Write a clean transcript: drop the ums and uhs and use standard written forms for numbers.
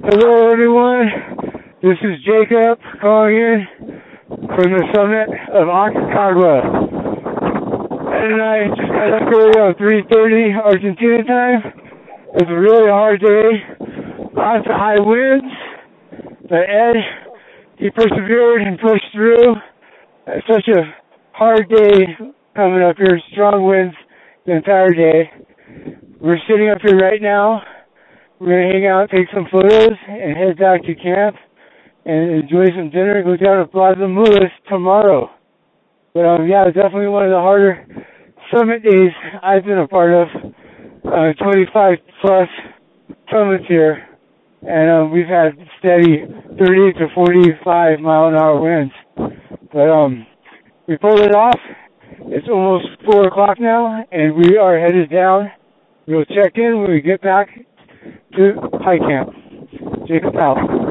Hello, everyone. This is Jacob calling in from the summit of Aconcagua. Ed and I just got up early on 3:30 Argentina time. It was a really hard day. Lots of high winds. But Ed, he persevered and pushed through. It's such a hard day coming up here. Strong winds the entire day. We're sitting up here right now. We're going to hang out, take some photos, and head back to camp and enjoy some dinner and go down to Plaza Mulas tomorrow. But yeah, it's definitely one of the harder summit days I've been a part of. 25 plus summits here, and we've had steady 30 to 45 mile an hour winds. But we pulled it off. It's almost 4 o'clock now, and we are headed down. We'll check in when we get back to high camp. Jacob out.